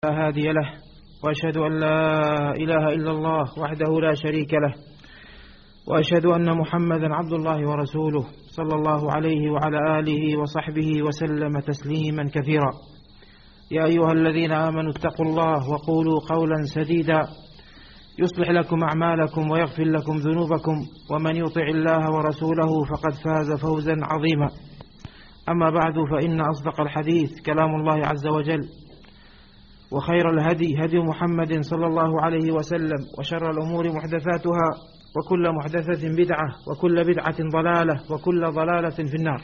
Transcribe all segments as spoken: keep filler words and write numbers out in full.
لا هادي له، وأشهد أن لا إله إلا الله وحده لا شريك له، وأشهد أن محمدا عبد الله ورسوله صلى الله عليه وعلى آله وصحبه وسلم تسليما كثيرا. يا أيها الذين آمنوا اتقوا الله وقولوا قولا سديدا يصلح لكم أعمالكم ويغفر لكم ذنوبكم، ومن يطع الله ورسوله فقد فاز فوزا عظيما. أما بعد، فإن أصدق الحديث كلام الله عز وجل، وخير الهدي هدي محمد صلى الله عليه وسلم، وشر الأمور محدثاتها، وكل محدثة بدعة، وكل بدعة ضلالة، وكل ضلالة في النار.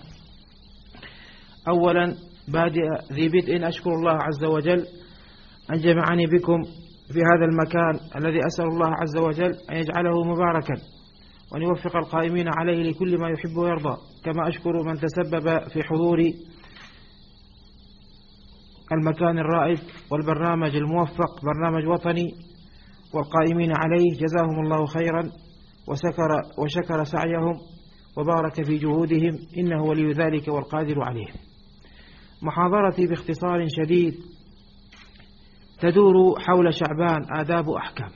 أولا بادئ ذي بدء أشكر الله عز وجل أن جمعني بكم في هذا المكان الذي أسأل الله عز وجل أن يجعله مباركا، وأن يوفق القائمين عليه لكل ما يحب ويرضى. كما أشكر من تسبب في حضور المكان الرائد والبرنامج الموفق، برنامج وطني، والقائمين عليه جزاهم الله خيرا وسكر وشكر سعيهم وبارك في جهودهم، إنه ولي ذلك والقادر عليه. محاضرتي باختصار شديد تدور حول شعبان، آداب وأحكام.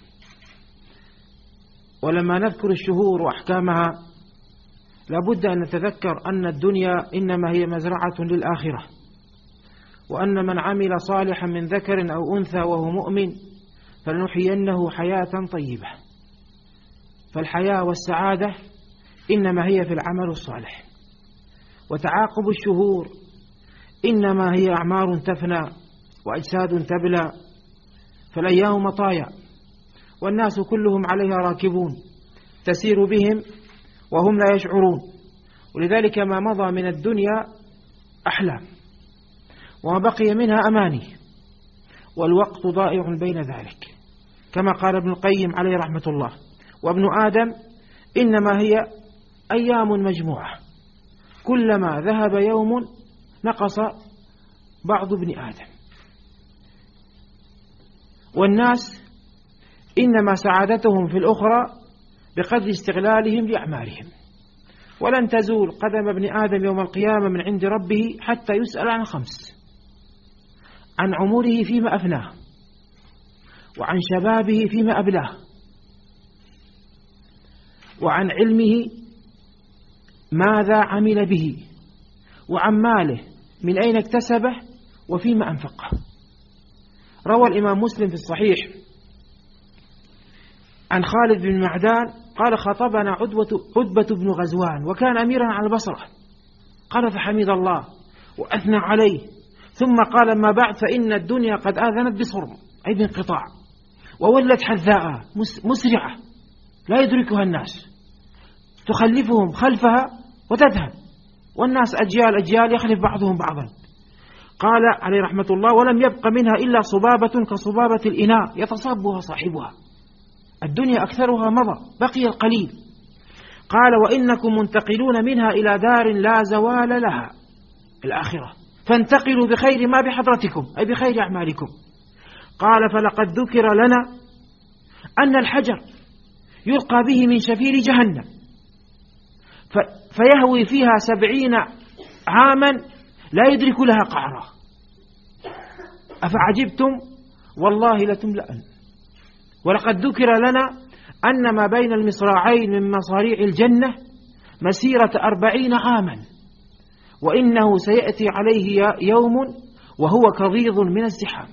ولما نذكر الشهور وأحكامها لابد أن نتذكر أن الدنيا إنما هي مزرعة للآخرة، وأن من عمل صالحا من ذكر أو أنثى وهو مؤمن فلنحيينه حياة طيبة. فالحياة والسعادة إنما هي في العمل الصالح، وتعاقب الشهور إنما هي أعمار تفنى وأجساد تبلى، فالأيام مطايا والناس كلهم عليها راكبون، تسير بهم وهم لا يشعرون. ولذلك ما مضى من الدنيا أحلام، وما بقي منها أماني، والوقت ضائع بين ذلك، كما قال ابن القيم عليه رحمة الله: وابن آدم إنما هي أيام مجموعة، كلما ذهب يوم نقص بعض ابن آدم. والناس إنما سعادتهم في الأخرى بقدر استغلالهم لأعمالهم، ولن تزول قدم ابن آدم يوم القيامة من عند ربه حتى يسأل عن خمس: عن عمره فيما أفناه، وعن شبابه فيما أبلاه، وعن علمه ماذا عمل به، وعن ماله من أين اكتسبه وفيما أنفقه. روى الإمام مسلم في الصحيح عن خالد بن معدان قال: خطبنا عتبة بن غزوان وكان أميرا على البصرة، قال: فحمد الله وأثنى عليه، ثم قال: ما بعد، فإن الدنيا قد آذنت بصرم، أي بانقطاع، وولت حذاء مسرعة لا يدركها الناس، تخلفهم خلفها وتذهب، والناس أجيال أجيال يخلف بعضهم بعضا. قال عليه رحمة الله: ولم يبق منها إلا صبابة كصبابة الإناء يتصبها صاحبها. الدنيا أكثرها مضى، بقي القليل. قال: وإنكم منتقلون منها إلى دار لا زوال لها، الآخرة، فانتقلوا بخير ما بحضرتكم، أي بخير أعمالكم. قال: فلقد ذكر لنا أن الحجر يلقى به من شفير جهنم فيهوي فيها سبعين عاما لا يدرك لها قعرا، أفعجبتم والله لتملأن. ولقد ذكر لنا أن ما بين المصراعين من مصاريع الجنة مسيرة أربعين عاما، وإنه سيأتي عليه يوم وهو كضيض من الزحام.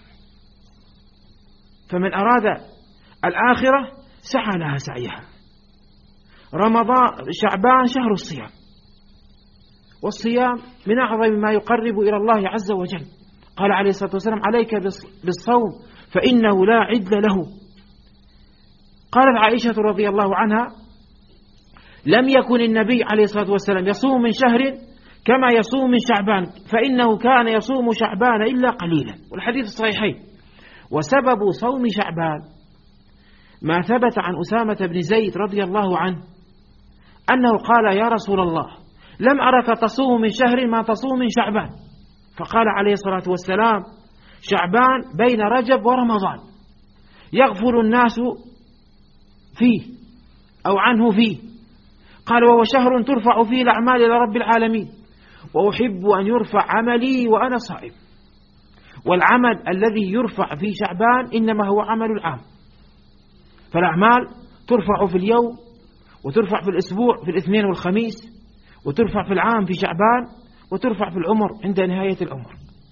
فمن أراد الآخرة سعى لها سعيها. رمضان شعبان شهر الصيام، والصيام من أعظم ما يقرب إلى الله عز وجل. قال عليه الصلاة والسلام: عليك بالصوم فإنه لا عدل له. قالت عائشة رضي الله عنها: لم يكن النبي عليه الصلاة والسلام يصوم من شهر كما يصوم من شعبان، فإنه كان يصوم شعبان إلا قليلا. والحديث الصحيحين. وسبب صوم شعبان ما ثبت عن أسامة بن زيد رضي الله عنه أنه قال: يا رسول الله، لم أرك تصوم من شهر ما تصوم من شعبان. فقال عليه الصلاة والسلام: شعبان بين رجب ورمضان، يغفل الناس فيه أو عنه فيه. قال: وهو شهر ترفع فيه الأعمال إلى رب العالمين، وأحب أن يرفع عملي وأنا صائم. والعمل الذي يرفع في شعبان إنما هو عمل العام، فالأعمال ترفع في اليوم وترفع في الأسبوع في الاثنين والخميس، وترفع في العام في شعبان، وترفع في العمر عند نهاية العمر.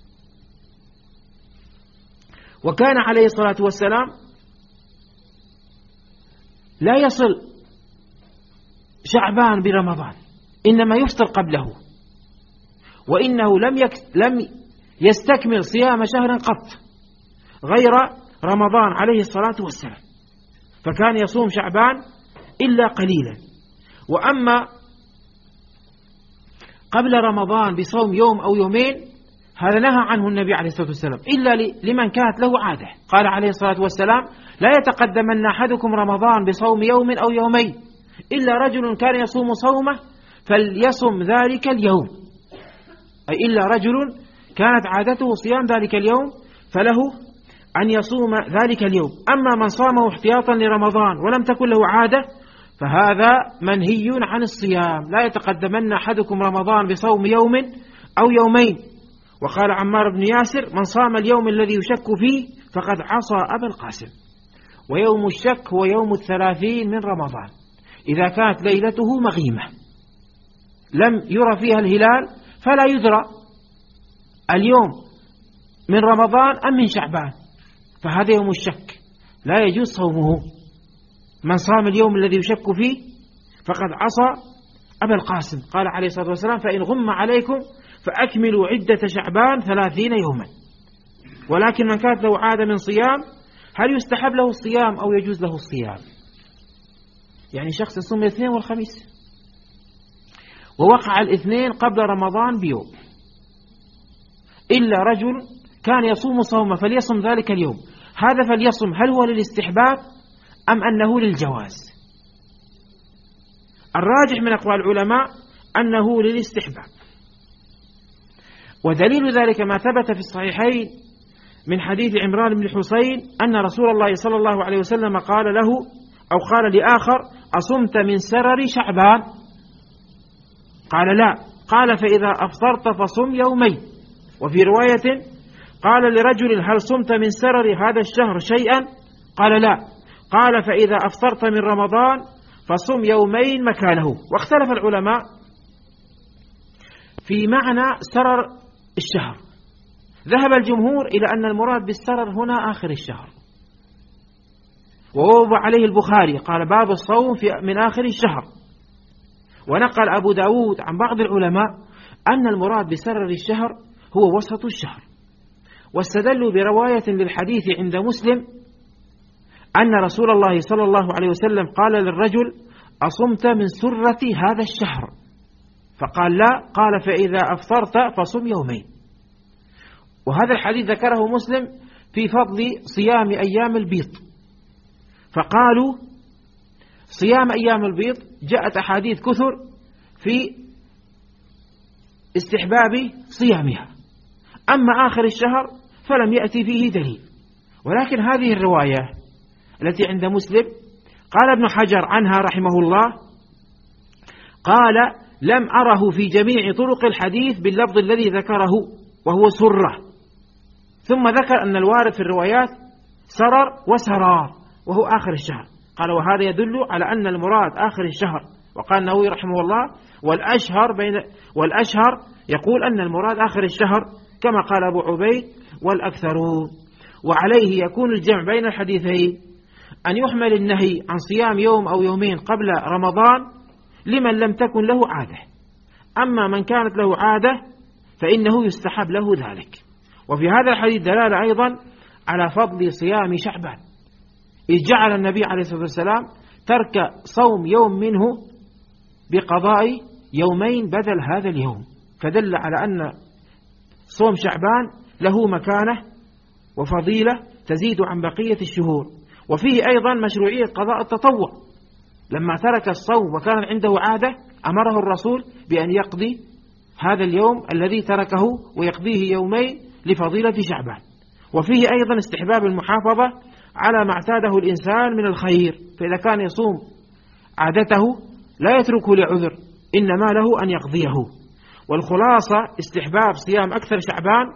وكان عليه الصلاة والسلام لا يصل شعبان برمضان، إنما يفطر قبله، وإنه لم لم يستكمل صيام شهر قط غير رمضان عليه الصلاة والسلام، فكان يصوم شعبان إلا قليلا. وأما قبل رمضان بصوم يوم أو يومين هذا نهى عنه النبي عليه الصلاة والسلام إلا لمن كانت له عادة. قال عليه الصلاة والسلام: لا يتقدمن أحدكم رمضان بصوم يوم أو يومين إلا رجل كان يصوم صومه فليصم ذلك اليوم، أي إلا رجل كانت عادته صيام ذلك اليوم فله أن يصوم ذلك اليوم. أما من صامه احتياطا لرمضان ولم تكن له عادة فهذا منهي عن الصيام. لا يتقدمن أحدكم رمضان بصوم يوم أو يومين. وقال عمار بن ياسر: من صام اليوم الذي يشك فيه فقد عصى أبا القاسم. ويوم الشك هو يوم الثلاثين من رمضان إذا كانت ليلته مغيمة لم يرى فيها الهلال، فلا يدرى اليوم من رمضان أم من شعبان، فهذا يوم الشك لا يجوز صومه. من صام اليوم الذي يشك فيه فقد عصى أبا القاسم. قال عليه الصلاة والسلام: فإن غم عليكم فأكملوا عدة شعبان ثلاثين يوما. ولكن من كانت له عادة من صيام، هل يستحب له الصيام أو يجوز له الصيام؟ يعني شخص يصوم الاثنين والخميس ووقع الاثنين قبل رمضان بيوم، إلا رجل كان يصوم صومه فليصم ذلك اليوم، هذا فليصم، هل هو للاستحباب أم أنه للجواز؟ الراجح من أقوال العلماء أنه للاستحباب. ودليل ذلك ما ثبت في الصحيحين من حديث عمران بن حسين أن رسول الله صلى الله عليه وسلم قال له أو قال لآخر: أصمت من سرر شعبان؟ قال: لا. قال: فإذا أفطرت فصم يومين. وفي رواية قال لرجل: هل صمت من سرر هذا الشهر شيئا؟ قال: لا. قال: فإذا أفطرت من رمضان فصم يومين مكانه. واختلف العلماء في معنى سرر الشهر. ذهب الجمهور إلى أن المراد بالسرر هنا آخر الشهر، ووضع عليه البخاري قال: باب الصوم في من آخر الشهر. ونقل أبو داود عن بعض العلماء أن المراد بسرر الشهر هو وسط الشهر، واستدلوا برواية للحديث عند مسلم أن رسول الله صلى الله عليه وسلم قال للرجل: أصمت من سرة هذا الشهر؟ فقال: لا. قال: فإذا أفطرت فصم يومين. وهذا الحديث ذكره مسلم في فضل صيام أيام البيض، فقالوا صيام أيام البيض جاءت أحاديث كثر في استحباب صيامها، أما آخر الشهر فلم يأتي فيه دليل. ولكن هذه الرواية التي عند مسلم قال ابن حجر عنها رحمه الله: قال: لم أره في جميع طرق الحديث باللفظ الذي ذكره وهو سرة. ثم ذكر أن الوارد في الروايات سرر وسرار وهو آخر الشهر. قال: وهذا يدل على أن المراد آخر الشهر. وقال النووي رحمه الله: والأشهر بين والأشهر يقول أن المراد آخر الشهر كما قال أبو عبيد والأكثرون. وعليه يكون الجمع بين الحديثين أن يحمل النهي عن صيام يوم أو يومين قبل رمضان لمن لم تكن له عادة، أما من كانت له عادة فإنه يستحب له ذلك. وفي هذا الحديث دلالة أيضا على فضل صيام شعبان، إذ جعل النبي عليه الصلاة والسلام ترك صوم يوم منه بقضاء يومين بدل هذا اليوم، فدل على أن صوم شعبان له مكانة وفضيلة تزيد عن بقية الشهور. وفيه أيضا مشروعية قضاء التطوع، لما ترك الصوم وكان عنده عادة أمره الرسول بأن يقضي هذا اليوم الذي تركه ويقضيه يومين لفضيلة شعبان. وفيه أيضا استحباب المحافظة على ما اعتاده الإنسان من الخير، فإذا كان يصوم عادته لا يتركه لعذر، إنما له أن يقضيه. والخلاصة استحباب صيام أكثر شعبان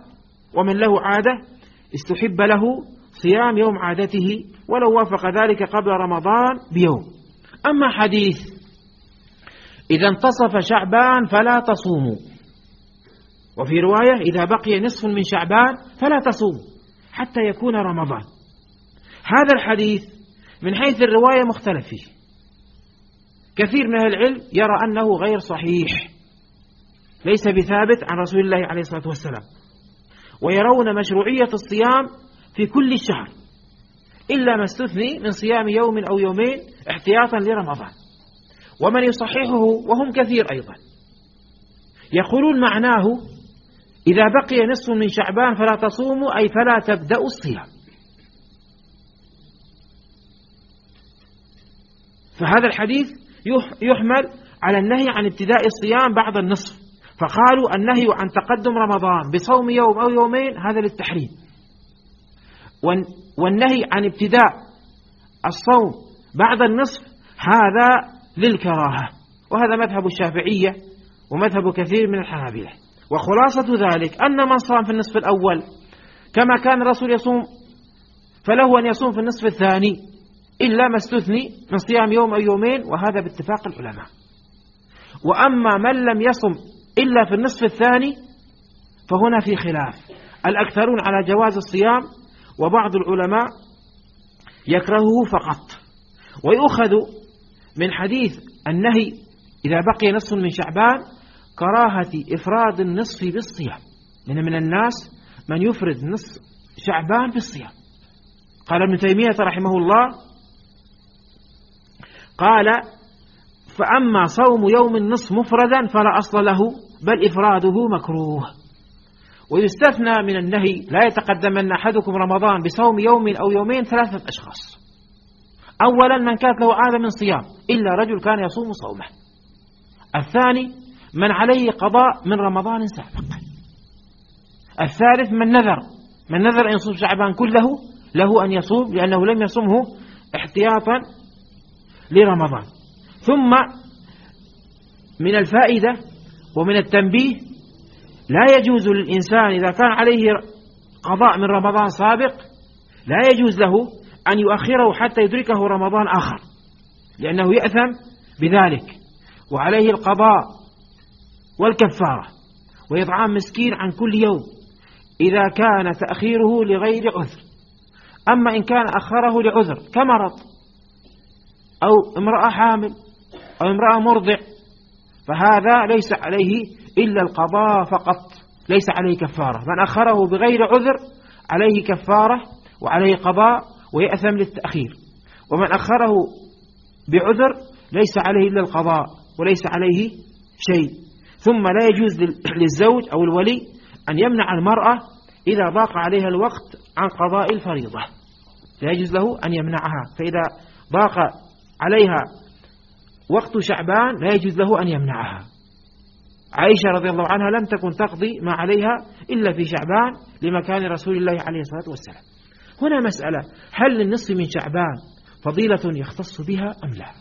ومن له عادة استحب له صيام يوم عادته ولو وافق ذلك قبل رمضان بيوم. أما حديث إذا انتصف شعبان فلا تصوموا، وفي رواية إذا بقي نصف من شعبان فلا تصوموا حتى يكون رمضان، هذا الحديث من حيث الرواية مختلف فيه. كثير من العلم يرى أنه غير صحيح، ليس بثابت عن رسول الله عليه الصلاة والسلام، ويرون مشروعية الصيام في كل الشهر إلا ما استثني من صيام يوم أو يومين احتياطا لرمضان. ومن يصححه وهم كثير أيضا يقولون معناه إذا بقي نصف من شعبان فلا تصوموا، أي فلا تبدأوا الصيام. فهذا الحديث يحمل على النهي عن ابتداء الصيام بعد النصف، فقالوا النهي عن تقدم رمضان بصوم يوم أو يومين هذا للتحريم، والنهي عن ابتداء الصوم بعد النصف هذا للكراهة، وهذا مذهب الشافعية ومذهب كثير من الحنابلة. وخلاصة ذلك أن من صام في النصف الأول كما كان الرسول يصوم فله أن يصوم في النصف الثاني إلا ما استثني من صيام يوم أو يومين، وهذا باتفاق العلماء. وأما من لم يصم إلا في النصف الثاني فهنا في خلاف، الأكثرون على جواز الصيام، وبعض العلماء يكرهه فقط. ويؤخذ من حديث النهي إذا بقي نصف من شعبان كراهة إفراد النصف بالصيام، لأن من الناس من يفرد نصف شعبان بالصيام. قال ابن تيمية رحمه الله قال فأما صوم يوم النصف مفردا فلا أصل له بل إفراده مكروه. ويستثنى من النهي لا يتقدمن أحدكم رمضان بصوم يوم أو يومين ثلاثة أشخاص. أولا من كانت له عادة من صيام إلا رجل كان يصوم صومه. الثاني من عليه قضاء من رمضان سابق. الثالث من نذر من نذر أن يصوم شعبان كله له أن يصوم لأنه لم يصومه احتياطا لرمضان. ثم من الفائدة ومن التنبيه لا يجوز للإنسان إذا كان عليه قضاء من رمضان سابق لا يجوز له أن يؤخره حتى يدركه رمضان آخر، لأنه يأثم بذلك، وعليه القضاء والكفارة وإطعام مسكين عن كل يوم إذا كان تأخيره لغير عذر. أما إن كان أخره لعذر كمرض أو امرأة حامل أو امرأة مرضع فهذا ليس عليه إلا القضاء فقط، ليس عليه كفارة. من أخره بغير عذر عليه كفارة وعليه قضاء ويأثم للتأخير، ومن أخره بعذر ليس عليه إلا القضاء وليس عليه شيء. ثم لا يجوز للزوج أو الولي أن يمنع المرأة إذا ضاق عليها الوقت عن قضاء الفريضة، لا يجوز له أن يمنعها. فإذا ضاق عليها وقت شعبان لا يجوز له أن يمنعها. عائشة رضي الله عنها لم تكن تقضي ما عليها إلا في شعبان لمكان رسول الله عليه الصلاة والسلام. هنا مسألة، هل للنصف من شعبان فضيلة يختص بها أم لا؟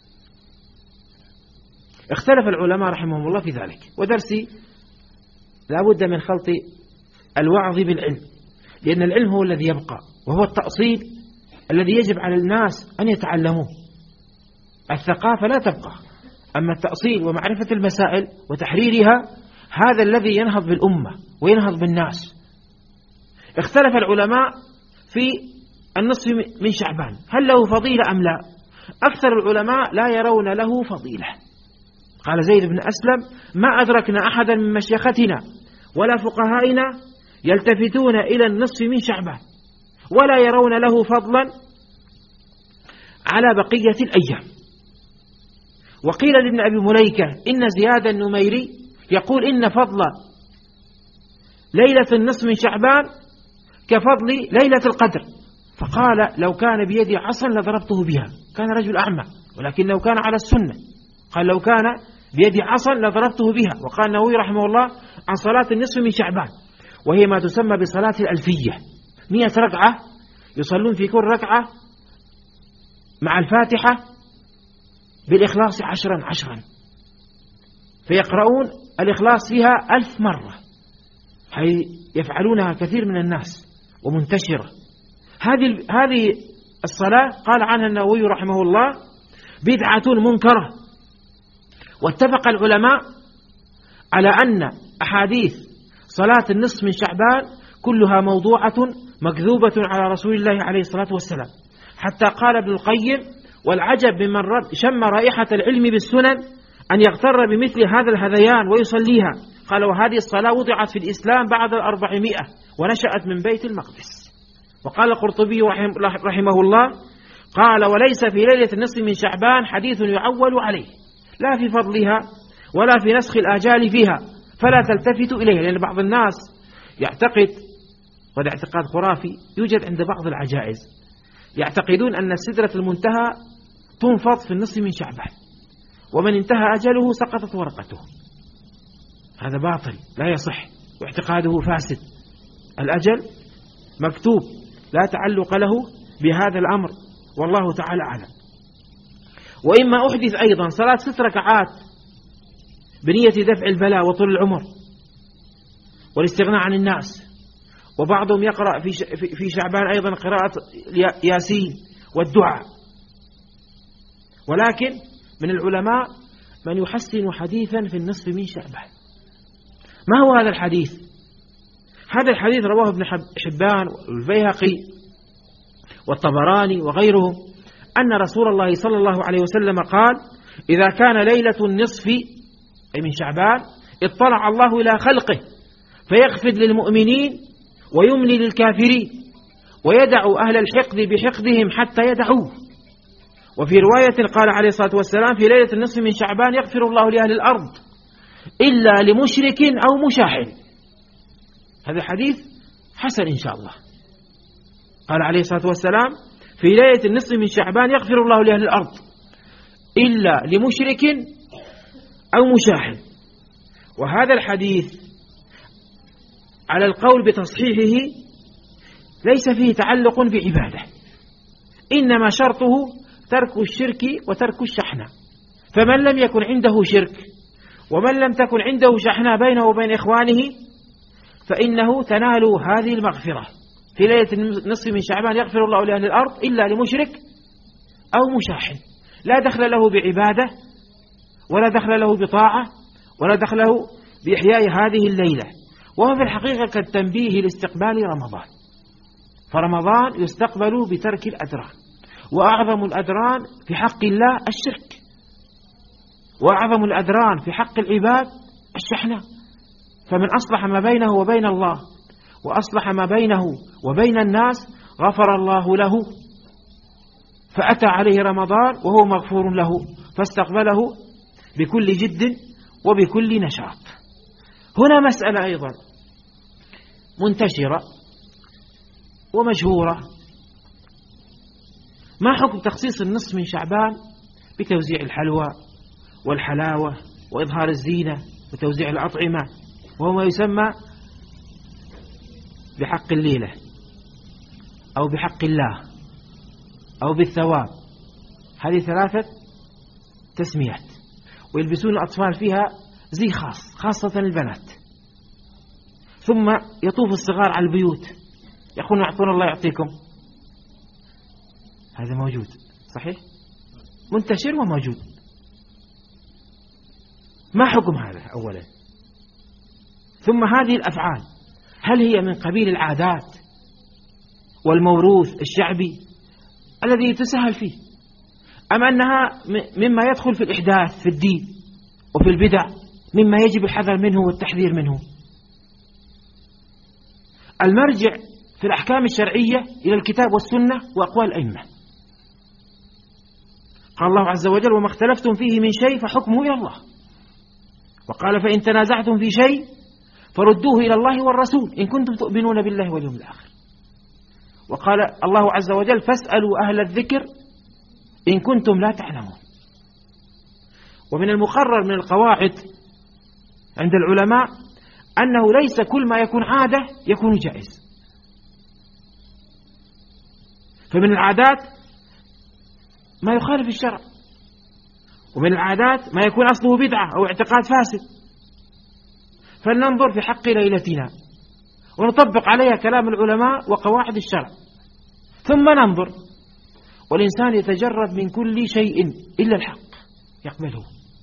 اختلف العلماء رحمهم الله في ذلك، ودرسي لا بد من خلط الوعظ بالعلم، لأن العلم هو الذي يبقى وهو التأصيل الذي يجب على الناس أن يتعلموه. الثقافة لا تبقى، أما التأصيل ومعرفة المسائل وتحريرها هذا الذي ينهض بالأمة وينهض بالناس. اختلف العلماء في النصف من شعبان هل له فضيلة أم لا؟ أكثر العلماء لا يرون له فضيلة. قال زيد بن أسلم ما أدركنا أحدا من مشيختنا ولا فقهائنا يلتفتون إلى النصف من شعبان ولا يرون له فضلا على بقية الأيام. وقيل لابن أبي مليكة إن زياد النميري يقول إن فضل ليلة النصف من شعبان كفضل ليلة القدر، فقال لو كان بيدي عصا لضربته بها. كان رجل أعمى ولكنه كان على السنة، قال لو كان بيدي عصا لضربته بها. وقال النووي رحمه الله عن صلاة النصف من شعبان وهي ما تسمى بصلاة الألفية، مئة ركعة يصلون في كل ركعة مع الفاتحة بالإخلاص عشرا عشرا، فيقرؤون الإخلاص فيها ألف مرة، حي يفعلونها كثير من الناس ومنتشرة. هذه هذه الصلاة قال عنها النووي رحمه الله بدعة منكرة. واتفق العلماء على أن أحاديث صلاة النصف من شعبان كلها موضوعة مكذوبة على رسول الله عليه الصلاة والسلام، حتى قال ابن القيم: والعجب ممن شم رائحة العلم بالسنن أن يغتر بمثل هذا الهذيان ويصليها. قال: وهذه الصلاة وضعت في الإسلام بعد الأربعمائة ونشأت من بيت المقدس. وقال القرطبي رحمه الله قال: وليس في ليلة النصف من شعبان حديث يعول عليه، لا في فضلها ولا في نسخ الآجال فيها، فلا تلتفتوا إليه. لأن بعض الناس يعتقد، وهذا اعتقاد خرافي يوجد عند بعض العجائز، يعتقدون أن سدرة المنتهى تنفض في النصف من شعبان، ومن انتهى أجله سقطت ورقته. هذا باطل لا يصح، واعتقاده فاسد. الأجل مكتوب، لا تعلق له بهذا الأمر، والله تعالى أعلم. وإما أحدث أيضا صلاة ست ركعات بنية دفع البلاء وطول العمر والاستغناء عن الناس، وبعضهم يقرأ في شعبان أيضا قراءة ياسين والدعاء. ولكن من العلماء من يحسن حديثا في النصف من شعبان. ما هو هذا الحديث؟ هذا الحديث رواه ابن حبان والبيهقي والطبراني وغيرهم أن رسول الله صلى الله عليه وسلم قال: إذا كان ليلة النصف أي من شعبان اطلع الله إلى خلقه فيخفض للمؤمنين ويملي للكافرين ويدع أهل الحقد بحقدهم حتى يدعوه. وفي رواية قال عليه الصلاة والسلام: في ليلة النصف من شعبان يغفر الله لأهل الأرض إلا لمشرك أو مشاحن. هذا حديث حسن إن شاء الله. قال عليه الصلاة والسلام: في ليلة النصف من شعبان يغفر الله لأهل الأرض إلا لمشرك أو مشاحن. وهذا الحديث على القول بتصحيحه ليس فيه تعلق بعبادة، إنما شرطه ترك الشرك وترك الشحنة. فمن لم يكن عنده شرك ومن لم تكن عنده شحنة بينه وبين إخوانه فإنه تنال هذه المغفرة. في ليلة النصف من شعبان يغفر الله لأهل الأرض إلا لمشرك أو مشاحن، لا دخل له بعبادة ولا دخل له بطاعة ولا دخل له بإحياء هذه الليلة. وهو في الحقيقة كالتنبيه لاستقبال رمضان، فرمضان يستقبل بترك الأدران، وأعظم الأدران في حق الله الشرك، وأعظم الأدران في حق العباد الشحنة. فمن أصلح ما بينه وبين الله وأصلح ما بينه وبين الناس غفر الله له، فأتى عليه رمضان وهو مغفور له، فاستقبله بكل جد وبكل نشاط. هنا مسألة أيضا منتشرة ومشهورة: ما حكم تخصيص النصف من شعبان بتوزيع الحلوى والحلاوة وإظهار الزينة وتوزيع الأطعمة، وهو ما يسمى بحق الليلة أو بحق الله أو بالثواب؟ هذه ثلاثة تسميات، ويلبسون الأطفال فيها زي خاص، خاصة البنات. ثم يطوف الصغار على البيوت يقولون: أعطونا الله يعطيكم. هذا موجود صحيح، منتشر وموجود. ما حكم هذا أولا؟ ثم هذه الأفعال هل هي من قبيل العادات والموروث الشعبي الذي يتساهل فيه، أم أنها مما يدخل في الإحداث في الدين وفي البدع مما يجب الحذر منه والتحذير منه؟ المرجع في الأحكام الشرعية إلى الكتاب والسنة وأقوال الأئمة. قال الله عز وجل: وما اختلفتم فيه من شيء فحكمه إلى الله. وقال: فإن تنازعتم في شيء فردوه إلى الله والرسول إن كنتم تؤمنون بالله واليوم الآخر. وقال الله عز وجل: فاسألوا أهل الذكر إن كنتم لا تعلمون. ومن المقرر من القواعد عند العلماء أنه ليس كل ما يكون عادة يكون جائز. فمن العادات ما يخالف الشرع، ومن العادات ما يكون أصله بدعة أو اعتقاد فاسد. فلننظر في حق ليلتنا ونطبق عليها كلام العلماء وقواعد الشرع، ثم ننظر. والإنسان يتجرد من كل شيء إلا الحق يقبله.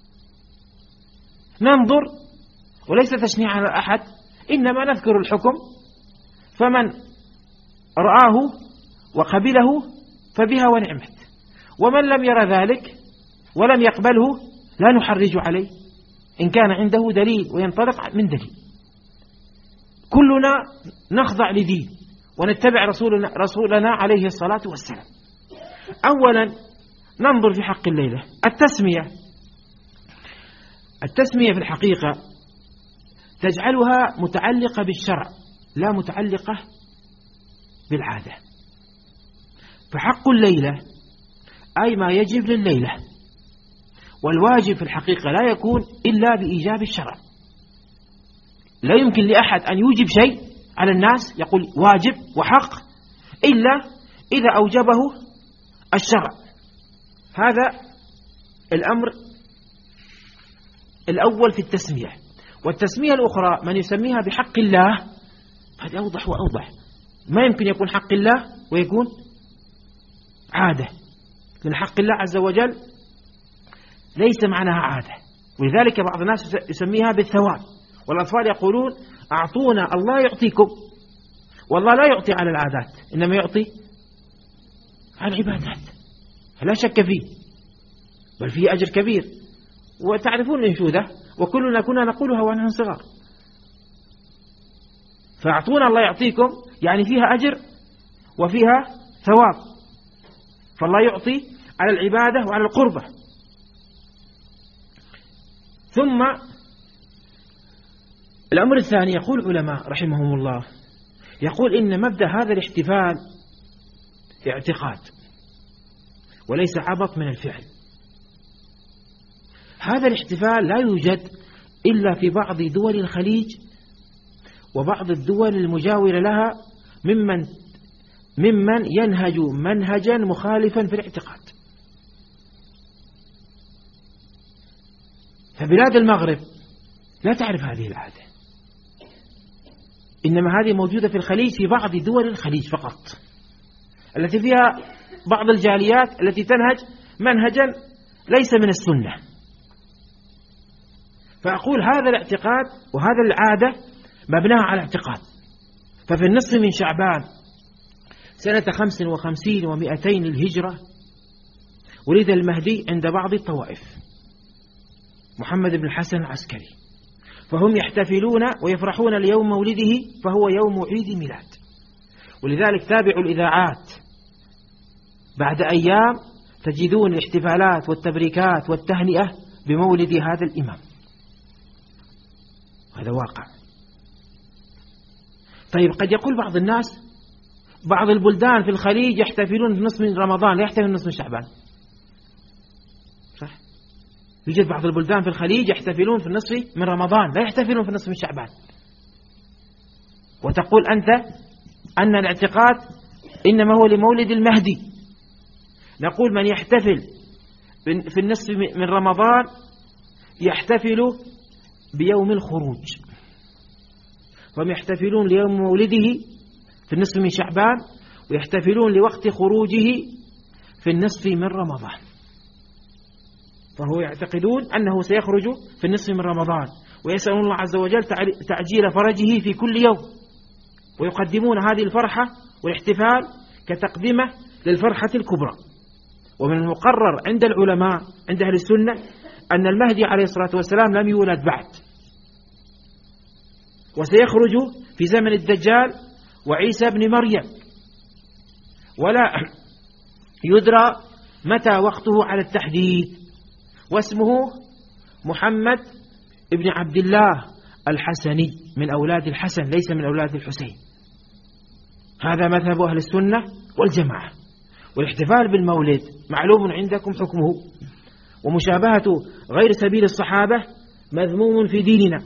ننظر وليس تشنيع على أحد، إنما نذكر الحكم، فمن رآه وقبله فبها ونعمت، ومن لم ير ذلك ولم يقبله لا نحرج عليه إن كان عنده دليل وينطلق من دليل. كلنا نخضع لدين ونتبع رسولنا, رسولنا عليه الصلاة والسلام. أولا ننظر في حق الليلة التسمية. التسمية في الحقيقة تجعلها متعلقة بالشرع لا متعلقة بالعادة. فحق الليلة أي ما يجب لليلة، والواجب في الحقيقة لا يكون إلا بإيجاب الشرع. لا يمكن لأحد أن يوجب شيء على الناس يقول واجب وحق إلا إذا أوجبه الشرع. هذا الأمر الأول في التسمية. والتسمية الأخرى من يسميها بحق الله، هذا أوضح وأوضح. ما يمكن يكون حق الله ويكون عادة، لأن حق الله عز وجل ليس معناها عادة. ولذلك بعض الناس يسميها بالثواب. والأطفال يقولون أعطونا الله يعطيكم، والله لا يعطي على العادات، إنما يعطي على العبادات، لا شك فيه، بل فيه أجر كبير. وتعرفون الأنشودة وكلنا كنا نقولها ونحن صغار. فأعطونا الله يعطيكم يعني فيها أجر وفيها ثواب، فالله يعطي على العبادة وعلى القربة. ثم الأمر الثاني يقول العلماء رحمهم الله، يقول إن مبدأ هذا الاحتفال اعتقاد وليس عبط من الفعل. هذا الاحتفال لا يوجد إلا في بعض دول الخليج وبعض الدول المجاورة لها ممن ممن ينهج منهجا مخالفا في الاعتقاد. فبلاد المغرب لا تعرف هذه العادة، إنما هذه موجودة في الخليج، في بعض دول الخليج فقط، التي فيها بعض الجاليات التي تنهج منهجا ليس من السنة. فأقول هذا الاعتقاد وهذا العادة مبناها على اعتقاد. ففي النصف من شعبان سنة خمس وخمسين ومئتين الهجرة ولد المهدي عند بعض الطوائف، محمد بن الحسن العسكري، فهم يحتفلون ويفرحون ليوم مولده، فهو يوم عيد ميلاد. ولذلك تابعوا الإذاعات بعد أيام تجدون الاحتفالات والتبريكات والتهنئة بمولد هذا الإمام. هذا واقع. طيب قد يقول بعض الناس بعض البلدان في الخليج يحتفلون في نصف من رمضان لا يحتفلون في نصف من شعبان، صح؟ يوجد بعض البلدان في الخليج يحتفلون في النصف من رمضان لا يحتفلون في النصف من شعبان، وتقول أنت أن الاعتقاد إنما هو لمولد المهدي. نقول من يحتفل في النصف من رمضان يحتفل بيوم الخروج، فهم يحتفلون ليوم مولده في النصف من شعبان ويحتفلون لوقت خروجه في النصف من رمضان. فهو يعتقدون أنه سيخرج في النصف من رمضان، ويسألون الله عز وجل تعجيل فرجه في كل يوم، ويقدمون هذه الفرحة والاحتفال كتقدمة للفرحة الكبرى. ومن المقرر عند العلماء عند أهل السنة أن المهدي عليه الصلاة والسلام لم يولد بعد، وسيخرج في زمن الدجال وعيسى بن مريم، ولا يدرى متى وقته على التحديد، واسمه محمد ابن عبد الله الحسني من أولاد الحسن ليس من أولاد الحسين. هذا مذهب أهل السنة والجماعة. والاحتفال بالمولد معلوم عندكم حكمه، ومشابهة غير سبيل الصحابة مذموم في ديننا.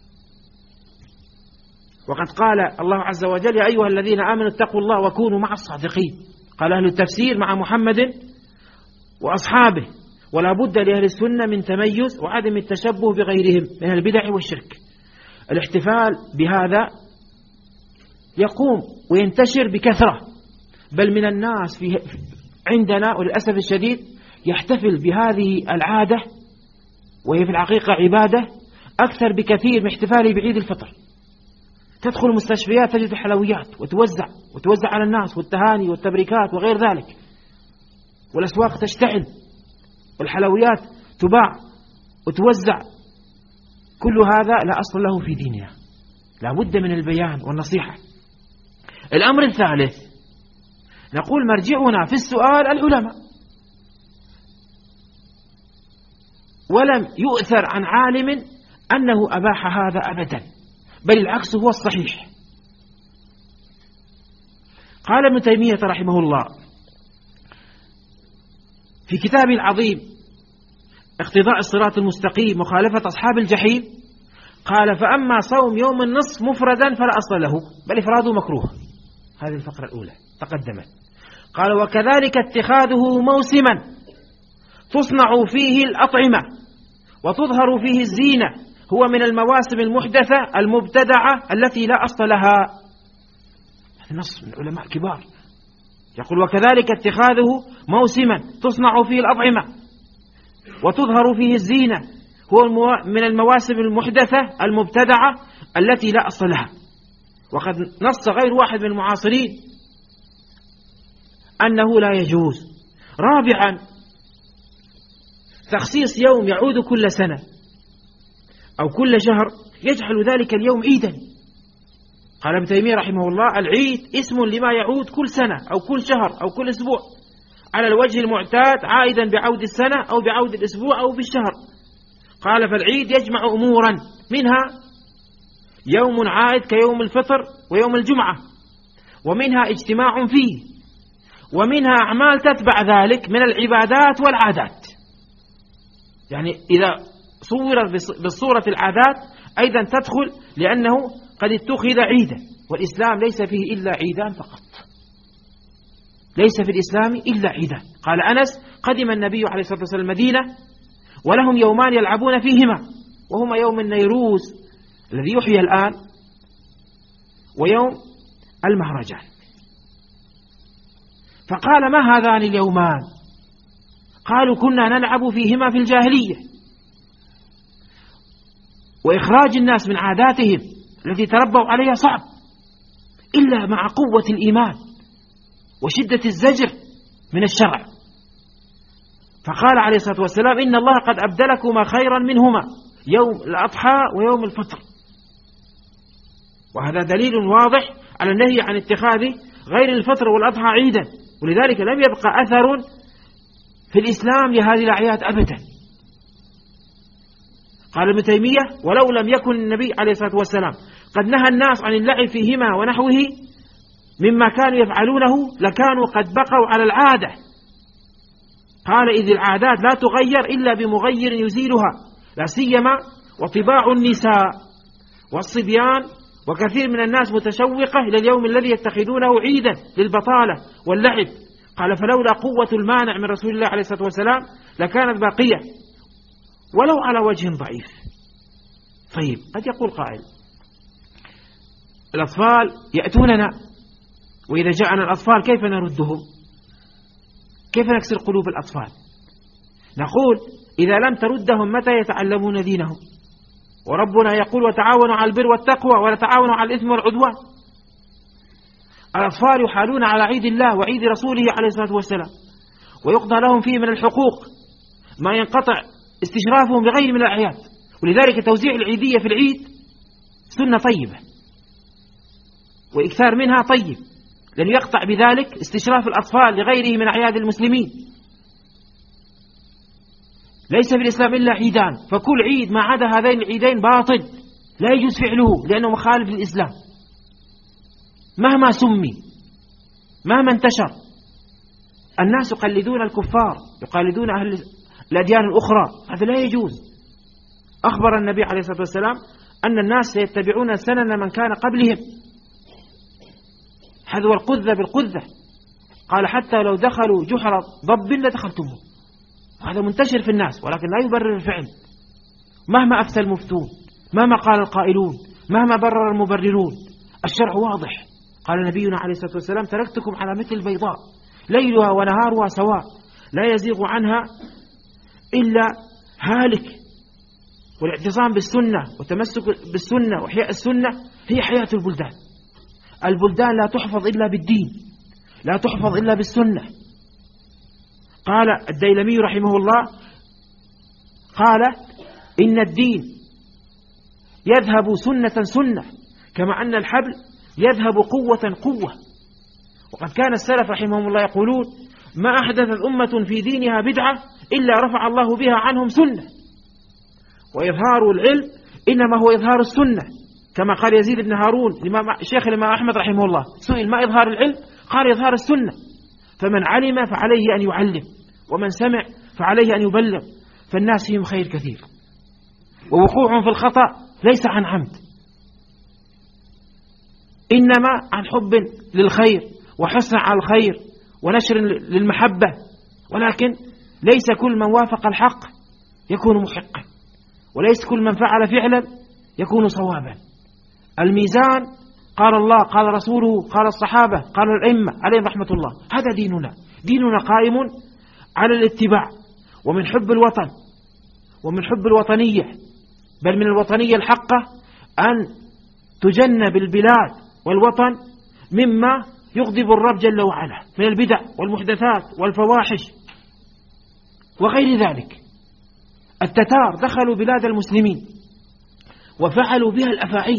وقد قال الله عز وجل يا أيها الذين آمنوا اتقوا الله وكونوا مع الصادقين. قال أهل التفسير مع محمد وأصحابه. ولا بد لأهل السنة من تميز وعدم التشبه بغيرهم من البدع والشرك. الاحتفال بهذا يقوم وينتشر بكثرة، بل من الناس في عندنا وللأسف الشديد يحتفل بهذه العادة وهي في الحقيقة عبادة أكثر بكثير من احتفاله بعيد الفطر. تدخل المستشفيات تجد الحلويات وتوزع وتوزع على الناس والتهاني والتبريكات وغير ذلك، والأسواق تشتعل والحلويات تباع وتوزع. كل هذا لا أصل له في ديننا، لا بد من البيان والنصيحة. الأمر الثالث، نقول مرجعنا في السؤال العلماء، ولم يؤثر عن عالم أنه أباح هذا أبدا، بل العكس هو الصحيح. قال ابن تيمية رحمه الله في كتابه العظيم اقتضاء الصراط المستقيم مخالفة أصحاب الجحيم، قال: فأما صوم يوم النصف مفردا فلا أصل له، بل إفراده مكروه. هذه الفقرة الأولى تقدمت. قال: وكذلك اتخاذه موسما تصنع فيه الأطعمة وتظهر فيه الزينة هو من المواسم المحدثة المبتدعة التي لا أصل لها. هذا نص من علماء كبار يقول: وكذلك اتخاذه موسما تصنع فيه الأطعمة وتظهر فيه الزينة هو من المواسم المحدثة المبتدعة التي لا أصل لها. وقد نص غير واحد من المعاصرين أنه لا يجوز. رابعا، تخصيص يوم يعود كل سنة أو كل شهر يجعل ذلك اليوم عيدا. قال ابن تيمية رحمه الله: العيد اسم لما يعود كل سنة أو كل شهر أو كل أسبوع على الوجه المعتاد، عائدا بعود السنة أو بعود الأسبوع أو بالشهر. قال: فالعيد يجمع أمورا، منها يوم عائد كيوم الفطر ويوم الجمعة، ومنها اجتماع فيه، ومنها أعمال تتبع ذلك من العبادات والعادات. يعني إذا صورت بالصورة العادات أيضا تدخل، لأنه قد اتخذ عيدا، والإسلام ليس فيه إلا عيدان فقط، ليس في الإسلام إلا عيدان. قال أنس: قدم النبي عليه الصلاة والسلام المدينة ولهم يومان يلعبون فيهما، وهما يوم النيروز الذي يحيى الآن ويوم المهرجان. فقال: ما هذان اليومان؟ قالوا: كنا نلعب فيهما في الجاهلية. وإخراج الناس من عاداتهم التي تربوا عليها صعب إلا مع قوة الإيمان وشدة الزجر من الشرع. فقال عليه الصلاة والسلام: إن الله قد أبدلكما خيرا منهما يوم الأضحى ويوم الفطر. وهذا دليل واضح على النهي عن اتخاذ غير الفطر والأضحى عيدا، ولذلك لم يبقى أثر في الإسلام لهذه الأعياد أبدا. قال ابن تيمية: ولو لم يكن النبي عليه الصلاة والسلام قد نهى الناس عن اللعب فيهما ونحوه مما كانوا يفعلونه لكانوا قد بقوا على العادة. قال: إذ العادات لا تغير إلا بمغير يزيلها، لا سيما وطباع النساء والصبيان وكثير من الناس متشوقة إلى اليوم الذي يتخذونه عيدا للبطالة واللعب. قال: فلولا قوة المانع من رسول الله عليه الصلاة والسلام لكانت باقية ولو على وجه ضعيف. طيب، قد يقول قائل: الأطفال يأتوننا، وإذا جاءنا الأطفال كيف نردهم؟ كيف نكسر قلوب الأطفال؟ نقول: إذا لم تردهم متى يتعلمون دينهم؟ وربنا يقول: وتعاونوا على البر والتقوى ولا تعاونوا على الإثم والعدوان. الأطفال يحالون على عيد الله وعيد رسوله عليه الصلاة والسلام، ويقضى لهم فيه من الحقوق ما ينقطع استشرافهم بغير من الأعياد. ولذلك توزيع العيدية في العيد سنة طيبة وإكثار منها طيب، لأنه يقطع بذلك استشراف الأطفال لغيره من أعياد المسلمين. ليس في الإسلام إلا عيدان، فكل عيد ما عدا هذين العيدين باطل لا يجوز فعله، لأنه مخالف للإسلام مهما سمي مهما انتشر. الناس يقلدون الكفار، يقلدون أهل الأديان الأخرى، هذا لا يجوز. أخبر النبي عليه الصلاة والسلام أن الناس سيتبعون سنن من كان قبلهم، حذو القذة بالقذة. قال: حتى لو دخلوا جحر ضب لدخلتموه. وهذا منتشر في الناس، ولكن لا يبرر الفعل. مهما أفتى المفتون، مهما قال القائلون، مهما برر المبررون، الشرع واضح قال نبينا عليه الصلاة والسلام: تركتكم على مثل البيضاء ليلها ونهارها سواء لا يزيغ عنها إلا هالك. والاعتصام بالسنة وتمسك بالسنة وإحياء السنة هي حياة البلدان. البلدان لا تحفظ إلا بالدين، لا تحفظ إلا بالسنة. قال الديلمي رحمه الله، قال: إن الدين يذهب سنة سنة كما أن الحبل يذهب قوة قوة. وقد كان السلف رحمهم الله يقولون: ما أحدثت أمة في دينها بدعة إلا رفع الله بها عنهم سنة. وإظهار العلم إنما هو إظهار السنة، كما قال يزيد بن هارون شيخ الإمام أحمد رحمه الله، سئل: ما إظهار العلم؟ قال: إظهار السنة. فمن علم فعليه أن يعلم، ومن سمع فعليه أن يبلغ، فالناس فيهم خير كثير. ووقوعهم في الخطأ ليس عن عمد، إنما عن حب للخير وحرص على الخير ونشر للمحبة. ولكن ليس كل من وافق الحق يكون محقا، وليس كل من فعل فعلا يكون صوابا. الميزان قال الله، قال رسوله، قال الصحابة، قال الأئمة عليهم رحمة الله. هذا ديننا. ديننا قائم على الاتباع ومن حب الوطن ومن حب الوطنية، بل من الوطنية الحقة أن تجنب البلاد والوطن مما يغضب الرب جل وعلا من البدع والمحدثات والفواحش وغير ذلك. التتار دخلوا بلاد المسلمين وفعلوا بها الأفاعيل،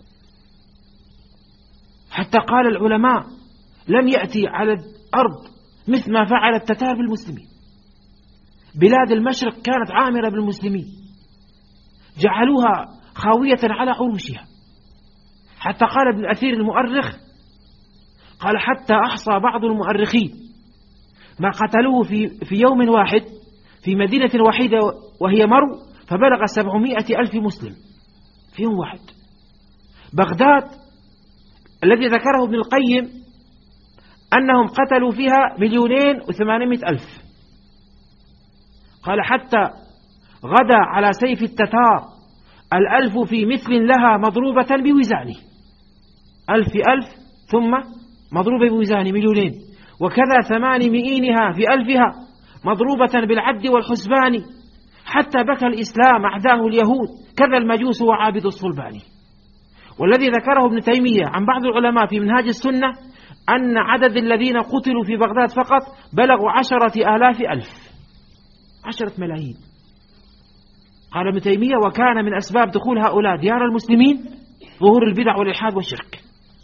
حتى قال العلماء: لم يأتي على الأرض مثل ما فعل التتار بالمسلمين. بلاد المشرق كانت عامرة بالمسلمين، جعلوها خاوية على عروشها، حتى قال ابن أثير المؤرخ، قال: حتى أحصى بعض المؤرخين ما قتلوه في, في يوم واحد في مدينة واحدة وهي مرو، فبلغ سبعمائة ألف مسلم في يوم واحد. بغداد الذي ذكره ابن القيم أنهم قتلوا فيها مليونين وثمانمائة ألف، قال: حتى غدا على سيف التتار الألف في مثل لها مضروبة بوزانه، ألف في ألف ثم مضروبة بوزانه مليونين، وكذا ثمان مئينها في ألفها مضروبة بالعد والحسبان، حتى بكى الإسلام أعداه اليهود كذا المجوس وعابد الصلبان. والذي ذكره ابن تيمية عن بعض العلماء في منهاج السنة أن عدد الذين قتلوا في بغداد فقط بلغوا عشرة آلاف ألف، عشرة ملايين. قال ابن تيمية: وكان من أسباب دخول هؤلاء ديار المسلمين ظهور البدع والإلحاد والشرك.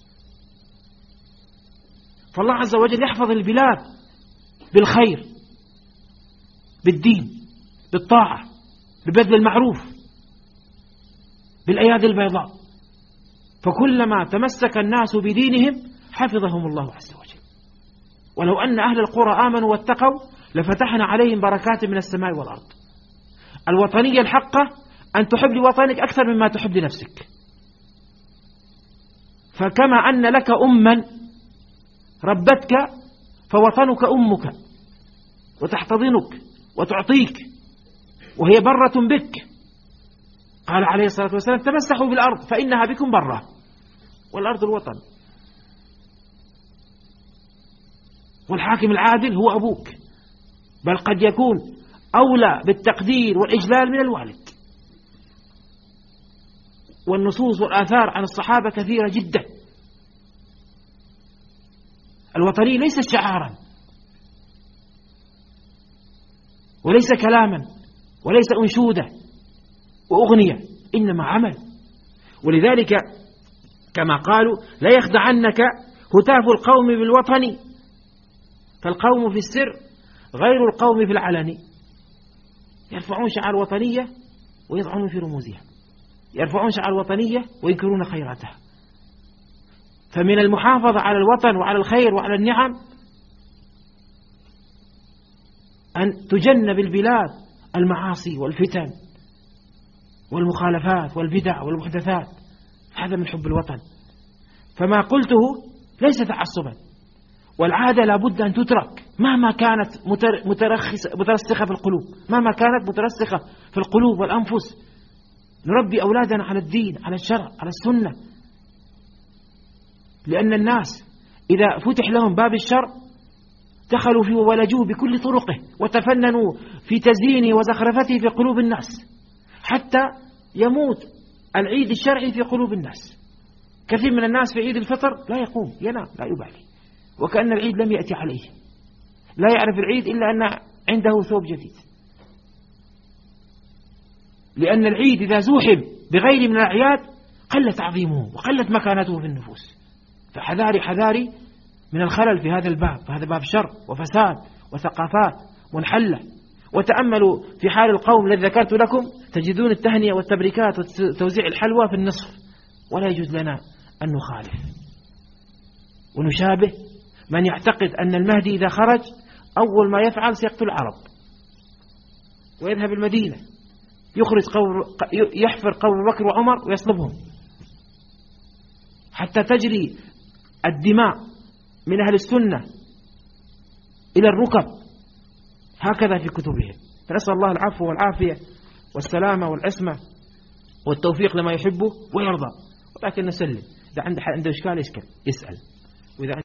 فالله عز وجل يحفظ البلاد بالخير، بالدين، بالطاعة، ببذل المعروف، بالأيادي البيضاء. فكلما تمسك الناس بدينهم حفظهم الله عز وجل. ولو أن أهل القرى آمنوا واتقوا لفتحنا عليهم بركات من السماء والأرض. الوطنية الحقة أن تحب لوطنك أكثر مما تحب لنفسك. فكما أن لك أما ربتك فوطنك أمك، وتحتضنك وتعطيك وهي برة بك. قال عليه الصلاة والسلام: تمسحوا بالأرض فإنها بكم برة. والأرض الوطن. والحاكم العادل هو أبوك، بل قد يكون أولى بالتقدير والإجلال من الوالد. والنصوص والآثار عن الصحابة كثيرة جدا. الوطني ليس شعارا وليس كلاما وليس أنشودة وأغنية، إنما عمل. ولذلك كما قالوا: لا يخدعنك هتاف القوم بالوطن، فالقوم في السر غير القوم في العلن. يرفعون شعار الوطنية ويضعون في رموزها، يرفعون شعار الوطنية وينكرون خيراتها. فمن المحافظة على الوطن وعلى الخير وعلى النعم أن تجنب البلاد المعاصي والفتن والمخالفات والبدع والمحدثات. هذا من حب الوطن. فما قلته ليس تعصبا، والعادة لابد أن تترك مهما كانت مترسخة في القلوب، مهما كانت مترسخة في القلوب والأنفس. نربي أولادنا على الدين، على الشرع، على السنة. لأن الناس إذا فتح لهم باب الشر دخلوا فيه وولجوه بكل طرقه وتفننوا في تزيينه وزخرفته في قلوب الناس، حتى يموت العيد الشرعي في قلوب الناس. كثير من الناس في عيد الفطر لا يقوم، ينام، لا يبالي، وكأن العيد لم يأتي عليه، لا يعرف العيد إلا أن عنده ثوب جديد. لأن العيد إذا زوحم بغير من الأعياد قل تعظيمه وقلت مكانته في النفوس. فحذاري حذاري من الخلل في هذا الباب، فهذا باب شر وفساد وثقافات منحلة. وتأملوا في حال القوم الذي ذكرت لكم، تجدون التهنئة والتبريكات وتوزيع الحلوى في النصف، ولا يجوز لنا أن نخالف ونشابه من يعتقد أن المهدي إذا خرج أول ما يفعل سيقتل العرب ويذهب المدينة يخرج قبر، يحفر قبر بكر وعمر ويصلبهم حتى تجري الدماء من أهل السنة إلى الركب، هكذا في كتبهم. فنسأل الله العفو والعافية والسلامة والعصمة والتوفيق لما يحبه ويرضى. ولكن نسلم، إذا عنده عنده إشكال يسأل، وإذا